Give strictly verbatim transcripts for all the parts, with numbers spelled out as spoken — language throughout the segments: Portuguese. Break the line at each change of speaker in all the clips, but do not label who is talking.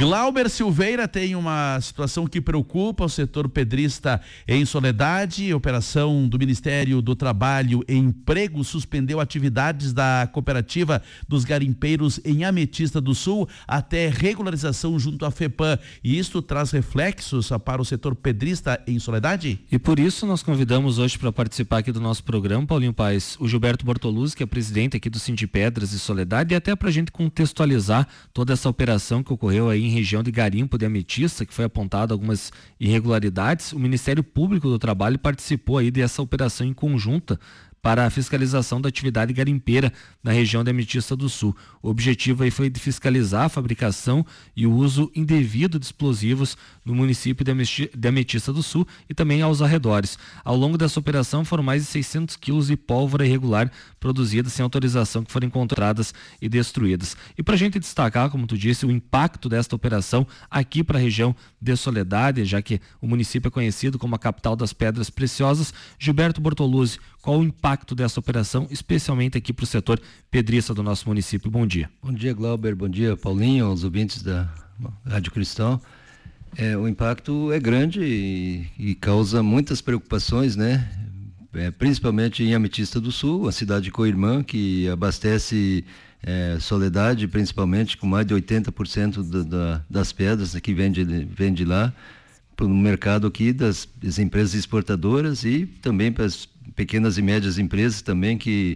Glauber Silveira, tem uma situação que preocupa o setor pedrista em Soledade. A operação do Ministério do Trabalho e Emprego suspendeu atividades da cooperativa dos garimpeiros em Ametista do Sul até regularização junto à FEPAM. E isto traz reflexos para o setor pedrista em Soledade?
E por isso nós convidamos hoje para participar aqui do nosso programa, Paulinho Paes, o Gilberto Bortoluzzi, que é presidente aqui do Sindipedras e Soledade, e até para a gente contextualizar toda essa operação que ocorreu aí em região de garimpo de Ametista, que foi apontado algumas irregularidades. O Ministério Público do Trabalho participou aí dessa operação em conjunta para a fiscalização da atividade garimpeira na região de Ametista do Sul. O objetivo aí foi de fiscalizar a fabricação e o uso indevido de explosivos no município de Ametista do Sul e também aos arredores. Ao longo dessa operação foram mais de seiscentos quilos de pólvora irregular produzida sem autorização que foram encontradas e destruídas. E para a gente destacar, como tu disse, o impacto desta operação aqui para a região de Soledade, já que o município é conhecido como a capital das pedras preciosas, Gilberto Bortoluzzi, qual o impacto dessa operação, especialmente aqui para o setor pedrista do nosso município? Bom dia.
Bom dia, Glauber. Bom dia, Paulinho, aos ouvintes da Rádio Cristal. É, o impacto é grande e, e causa muitas preocupações, né? É, principalmente em Ametista do Sul, a cidade co-irmã, que abastece é, Soledade, principalmente, com mais de oitenta por cento da, da, das pedras que vem de, vem de lá, para o mercado aqui das, das empresas exportadoras e também para as pequenas e médias empresas também que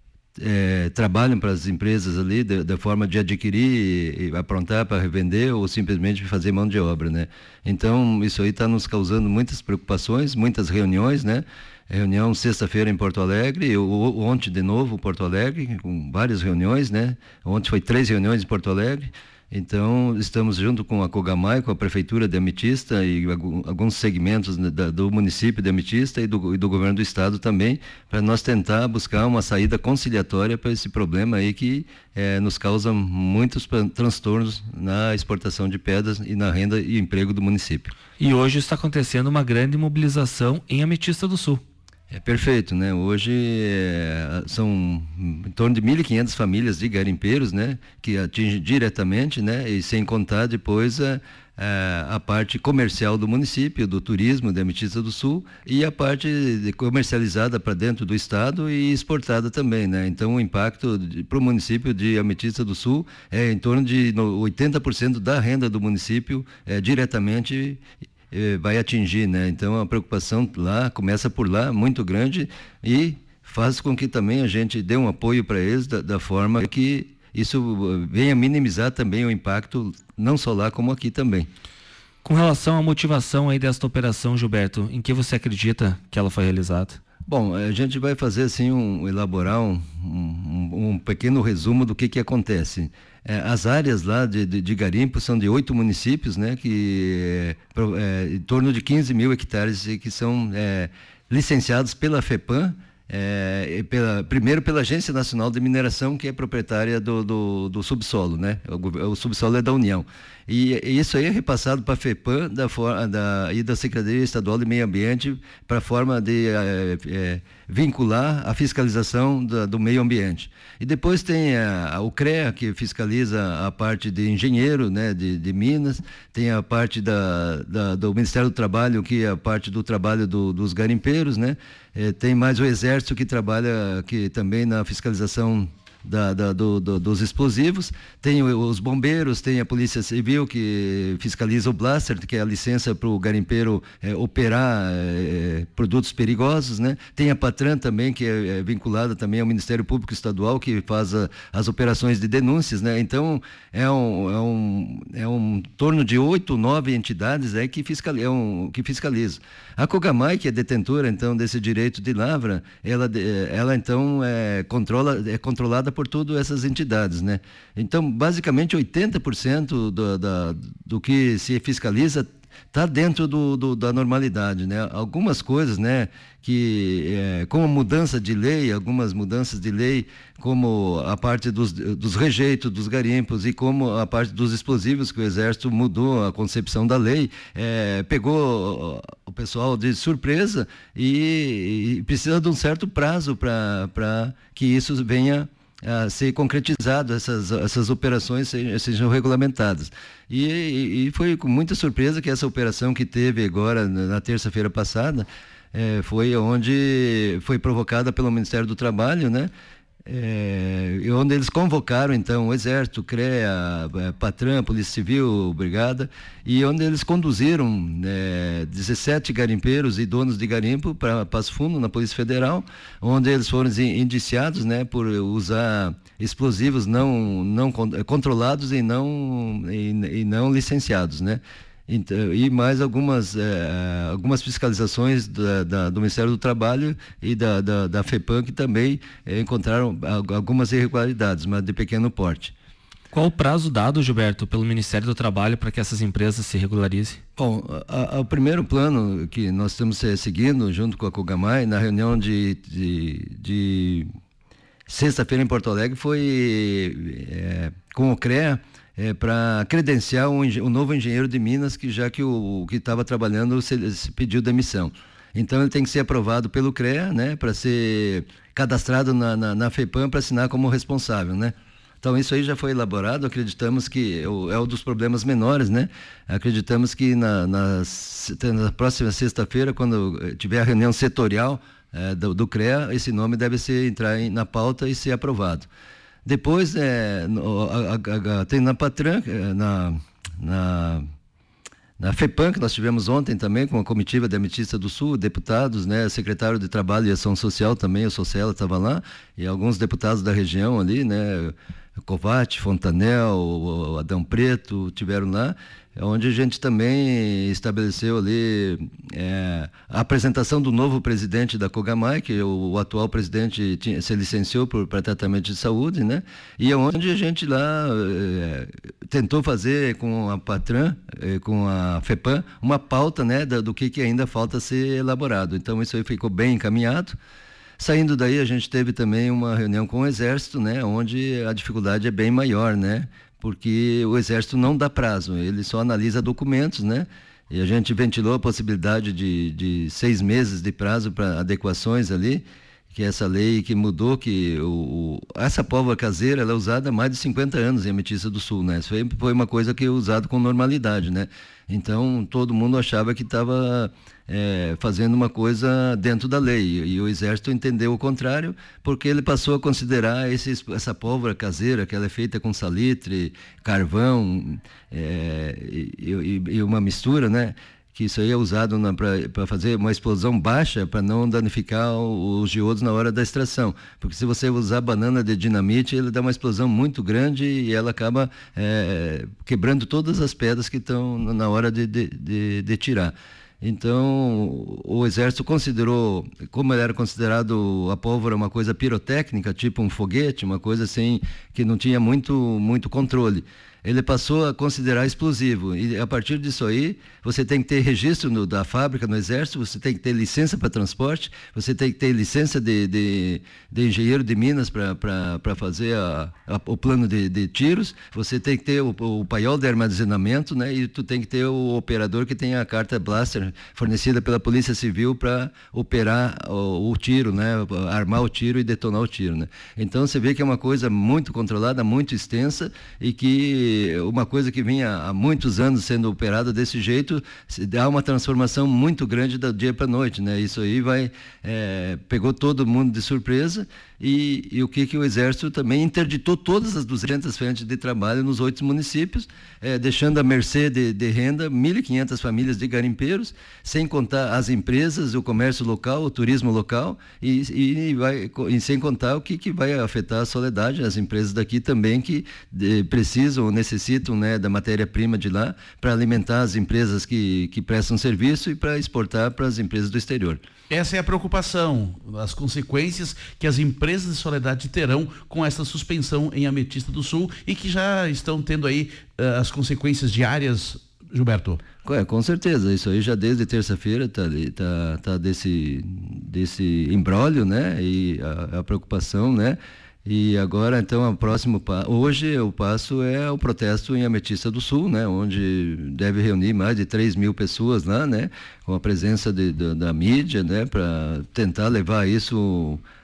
é, trabalham para as empresas ali da, da forma de adquirir, e aprontar para revender ou simplesmente fazer mão de obra, né? Então isso aí está nos causando muitas preocupações, muitas reuniões, né? Reunião sexta-feira em Porto Alegre, eu, ontem de novo Porto Alegre, com várias reuniões, né? Ontem foi três reuniões em Porto Alegre. Então, estamos junto com a Cogamai, com a Prefeitura de Ametista e alguns segmentos da, do município de Ametista e do, e do governo do estado também, para nós tentar buscar uma saída conciliatória para esse problema aí que é, nos causa muitos transtornos na exportação de pedras e na renda e emprego do município.
E hoje está acontecendo uma grande mobilização em Ametista do Sul.
É perfeito, né? Hoje é, são em torno de mil e quinhentas famílias de garimpeiros, né? Que atingem diretamente, né? E sem contar depois a, a, a parte comercial do município, do turismo de Ametista do Sul e a parte de, comercializada para dentro do estado e exportada também, né? Então o impacto para o município de Ametista do Sul é em torno de oitenta por cento da renda do município é, diretamente vai atingir, né? Então a preocupação lá, começa por lá, muito grande e faz com que também a gente dê um apoio para eles da, da forma que isso venha minimizar também o impacto, não só lá como aqui também.
Com relação à motivação aí desta operação, Gilberto, em que você acredita que ela foi realizada?
Bom, a gente vai fazer assim, um, elaborar um, um, um pequeno resumo do que que acontece. É, as áreas lá de, de, de garimpo são de oito municípios, né, que é, é, em torno de quinze mil hectares que são é, licenciados pela FEPAM, é, pela, primeiro pela Agência Nacional de Mineração, que é proprietária do, do, do subsolo, né? O, o subsolo é da União. E, e isso aí é repassado para a FEPAM da, da, e da Secretaria Estadual de Meio Ambiente para a forma de é, é, vincular a fiscalização da, do meio ambiente. E depois tem a, a, o CREA, que fiscaliza a parte de engenheiro, né, de, de Minas, tem a parte da, da, do Ministério do Trabalho, que é a parte do trabalho do, dos garimpeiros, né? É, tem mais o Exército, que trabalha que também na fiscalização Da, da, do, do, dos explosivos, tem os bombeiros, tem a Polícia Civil que fiscaliza o blaster, que é a licença para o garimpeiro é, operar é, produtos perigosos, né? Tem a Patran também, que é, é vinculada também ao Ministério Público Estadual, que faz a, as operações de denúncias, né? Então é um, é um, é um torno de oito, nove entidades é, que, fiscaliza, é um, que fiscalizam. A Cogamai, que é detentora então desse direito de lavra, ela, ela então é, controla, é controlada por todas essas entidades, né? Então, basicamente, oitenta por cento do, da, do que se fiscaliza está dentro do, do, da normalidade, né? Algumas coisas, né, que é, como mudança de lei, algumas mudanças de lei, como a parte dos, dos rejeitos dos garimpos e como a parte dos explosivos, que o Exército mudou a concepção da lei, é, pegou o pessoal de surpresa e, e precisa de um certo prazo para que isso venha a ser concretizado, essas, essas operações sejam, sejam regulamentadas. E, e, e foi com muita surpresa que essa operação que teve agora, na, na terça-feira passada, é, foi onde foi provocada pelo Ministério do Trabalho, né? É, onde eles convocaram então o Exército, CREA, Patran, Polícia Civil, Brigada, e onde eles conduziram é, dezessete garimpeiros e donos de garimpo para Passo Fundo, na Polícia Federal, onde eles foram indiciados, né, por usar explosivos não, não controlados e não, e, e não licenciados, né? Então, e mais algumas, eh, algumas fiscalizações da, da, do Ministério do Trabalho e da, da, da FEPAM, que também eh, encontraram algumas irregularidades, mas de pequeno porte.
Qual o prazo dado, Gilberto, pelo Ministério do Trabalho para que essas empresas se regularizem?
Bom, a, a, o primeiro plano que nós estamos eh, seguindo junto com a COGAMAI, na reunião de, de, de sexta-feira em Porto Alegre, foi eh, com o CREA, É, para credenciar um, um novo engenheiro de Minas, que já que o, o que estava trabalhando se, se pediu demissão. Então ele tem que ser aprovado pelo CREA, né, para ser cadastrado na, na, na FEPAM para assinar como responsável, né? Então isso aí já foi elaborado, acreditamos que é um dos problemas menores, né? Acreditamos que na, na, na próxima sexta-feira, quando tiver a reunião setorial é, do, do CREA, esse nome deve ser, entrar em, na pauta e ser aprovado. Depois, é, no, a, a, a, tem na Patran, na, na, na FEPAM, que nós tivemos ontem também, com a comitiva da Ametista do Sul, deputados, né, secretário de Trabalho e Ação Social também, o Sociela estava lá, e alguns deputados da região ali, né, Covate, Fontanel, Adão Preto, tiveram lá, onde a gente também estabeleceu ali é, a apresentação do novo presidente da COGAMAI, que o, o atual presidente tinha, se licenciou para tratamento de saúde, né? E onde a gente lá é, tentou fazer com a Patran, é, com a FEPAM, uma pauta, né, da, do que, que ainda falta ser elaborado. Então isso aí ficou bem encaminhado. Saindo daí, a gente teve também uma reunião com o Exército, né, onde a dificuldade é bem maior, né? Porque o Exército não dá prazo, ele só analisa documentos, né? E a gente ventilou a possibilidade de, de seis meses de prazo para adequações ali, que essa lei que mudou, que o, o, essa pólvora caseira ela é usada há mais de cinquenta anos em Ametista do Sul, né? Isso foi, foi uma coisa que é usada com normalidade, né? Então, todo mundo achava que estava é, fazendo uma coisa dentro da lei, e, e o Exército entendeu o contrário, porque ele passou a considerar esse, essa pólvora caseira, que ela é feita com salitre, carvão é, e, e, e uma mistura, né? Que isso aí é usado para fazer uma explosão baixa, para não danificar o, os diodos na hora da extração. Porque se você usar banana de dinamite, ele dá uma explosão muito grande e ela acaba é, quebrando todas as pedras que estão na hora de, de, de, de tirar. Então, o Exército considerou, como era considerado a pólvora uma coisa pirotécnica, tipo um foguete, uma coisa assim, que não tinha muito, muito controle, ele passou a considerar explosivo, e a partir disso aí você tem que ter registro no, da fábrica no Exército, você tem que ter licença para transporte, você tem que ter licença de, de, de engenheiro de Minas para fazer a, a, o plano de, de tiros, você tem que ter o, o paiol de armazenamento, né, e tu tem que ter o operador que tem a carta blaster fornecida pela Polícia Civil para operar o, o tiro, né, armar o tiro e detonar o tiro, né. Então você vê que é uma coisa muito controlada, muito extensa, e que uma coisa que vinha há muitos anos sendo operada desse jeito, dá uma transformação muito grande do dia para a noite, né? Isso aí vai, é, pegou todo mundo de surpresa, e, e o que que o Exército também interditou todas as duzentas frentes de trabalho nos oito municípios, é, deixando à mercê de, de renda mil e quinhentas famílias de garimpeiros, sem contar as empresas, o comércio local, o turismo local, e, e, vai, e sem contar o que que vai afetar a Soledade, as empresas daqui também que de, precisam, necessitam, né, da matéria-prima de lá para alimentar as empresas que, que prestam serviço e para exportar para as empresas do exterior.
Essa é a preocupação, as consequências que as empresas de Soledade terão com essa suspensão em Ametista do Sul e que já estão tendo aí uh, as consequências diárias, Gilberto.
É, com certeza, isso aí já desde terça-feira está tá, tá desse, desse imbróglio, né, e a, a preocupação, né. E agora, então, o próximo passo, hoje o passo é o protesto em Ametista do Sul, né, onde deve reunir mais de três mil pessoas lá, né, com a presença de, de, da mídia, né, para tentar levar isso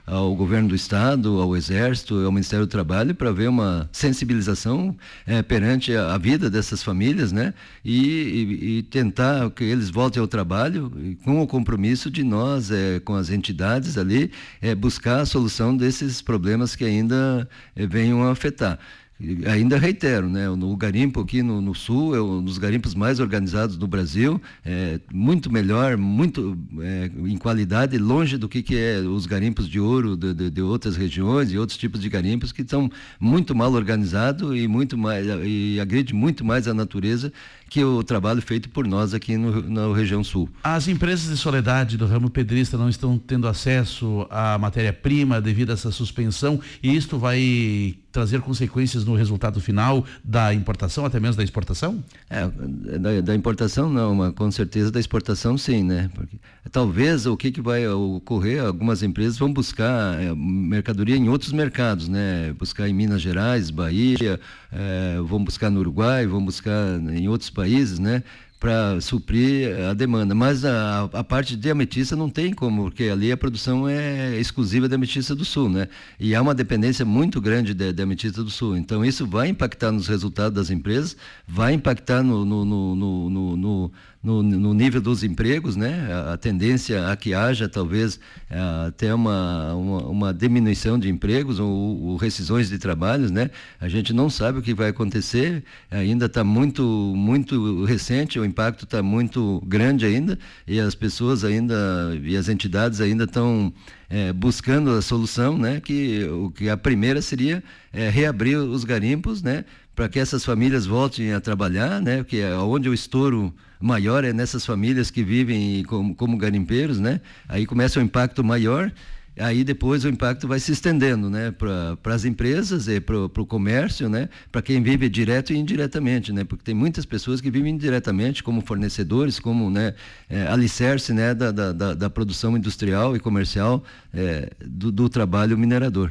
ao governo do estado, ao Exército, ao Ministério do Trabalho, para ver uma sensibilização é, perante a, a vida dessas famílias, né? E, e, e tentar que eles voltem ao trabalho com o compromisso de nós, é, com as entidades ali, é, buscar a solução desses problemas que ainda é, venham a afetar. Ainda reitero, né, o garimpo aqui no, no sul é um dos garimpos mais organizados do Brasil, é muito melhor, muito é, em qualidade, longe do que, que é os garimpos de ouro de, de, de outras regiões e outros tipos de garimpos que são muito mal organizados e muito mais e agride muito mais a natureza que o trabalho feito por nós aqui no, na região sul.
As empresas de Soledade do ramo pedrista não estão tendo acesso à matéria-prima devido a essa suspensão, e isto vai trazer consequências no resultado final da importação, até mesmo da exportação?
É, da, da importação não, mas com certeza da exportação sim, né? Porque talvez o que, que vai ocorrer, algumas empresas vão buscar é, mercadoria em outros mercados, né? Buscar em Minas Gerais, Bahia, é, vão buscar no Uruguai, vão buscar em outros países, né? Para suprir a demanda, mas a, a parte de ametista não tem como, porque ali a produção é exclusiva da ametista do sul, né? E há uma dependência muito grande da ametista do sul, então isso vai impactar nos resultados das empresas, vai impactar no, no, no, no, no, no No, no nível dos empregos, né? A, a tendência a que haja talvez a, até uma, uma, uma diminuição de empregos ou, ou rescisões de trabalhos, né? A gente não sabe o que vai acontecer, ainda está muito, muito recente, o impacto está muito grande ainda e as pessoas ainda e as entidades ainda estão é, buscando a solução, né? Que, o, que a primeira seria é, reabrir os garimpos, né? Para que essas famílias voltem a trabalhar, né? Porque é onde o estouro maior é nessas famílias que vivem como, como garimpeiros, né? Aí começa o impacto maior, aí depois o impacto vai se estendendo, né? Para as empresas e para o comércio, né? Para quem vive direto e indiretamente, né? Porque tem muitas pessoas que vivem indiretamente como fornecedores, como, né? É, alicerce, né? Da, da, da produção industrial e comercial é, do, do trabalho minerador.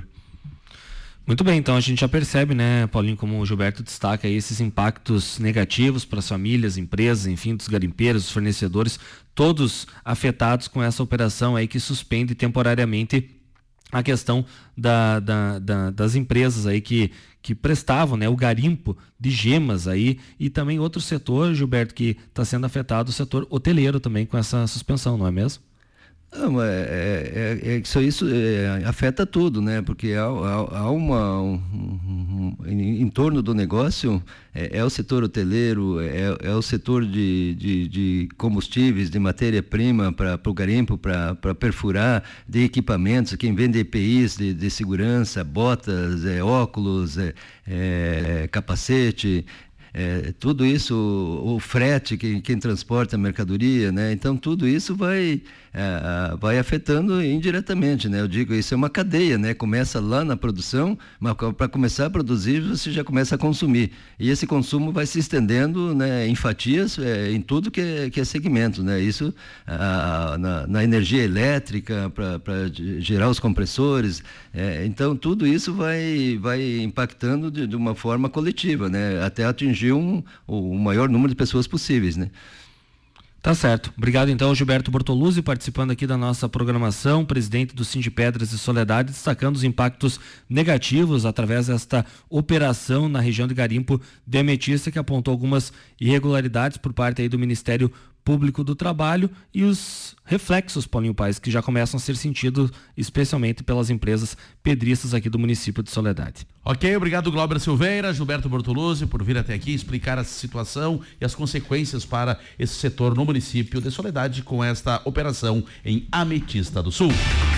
Muito bem, então a gente já percebe, né, Paulinho, como o Gilberto destaca aí, esses impactos negativos para as famílias, empresas, enfim, dos garimpeiros, dos fornecedores, todos afetados com essa operação aí que suspende temporariamente a questão da, da, da, das empresas aí que, que prestavam, né, o garimpo de gemas aí, e também outro setor, Gilberto, que está sendo afetado, o setor hoteleiro também com essa suspensão, não é mesmo?
Não, é, é, é, isso, isso é, afeta tudo, né? Porque há, há, há uma, um, um, um, em, em torno do negócio, é, é o setor hoteleiro, é, é o setor de, de, de combustíveis, de matéria-prima para o garimpo, para perfurar, de equipamentos, quem vende E P Is de, de segurança, botas, é, óculos, é, é, capacete. É, tudo isso, o, o frete, quem, quem transporta a mercadoria, né? Então tudo isso vai, é, vai afetando indiretamente, né? Eu digo, isso é uma cadeia, né? Começa lá na produção, mas para começar a produzir você já começa a consumir. E esse consumo vai se estendendo, né, em fatias, é, em tudo que é, que é segmento, né? Isso a, a, na, na energia elétrica, para gerar os compressores. É, então tudo isso vai, vai impactando de, de uma forma coletiva, né? Até atingir Um, o maior número de pessoas possíveis, né?
Tá certo. Obrigado então, Gilberto Bortoluzzi, participando aqui da nossa programação, presidente do Sindipedras e Soledade, destacando os impactos negativos através desta operação na região de garimpo de ametista, que apontou algumas irregularidades por parte aí do Ministério Público do Trabalho e os reflexos, Paulinho Paes, que já começam a ser sentidos especialmente pelas empresas pedristas aqui do município de Soledade.
Ok, obrigado Glauber Silveira, Gilberto Bortoluzzi, por vir até aqui explicar a situação e as consequências para esse setor no município de Soledade com esta operação em Ametista do Sul.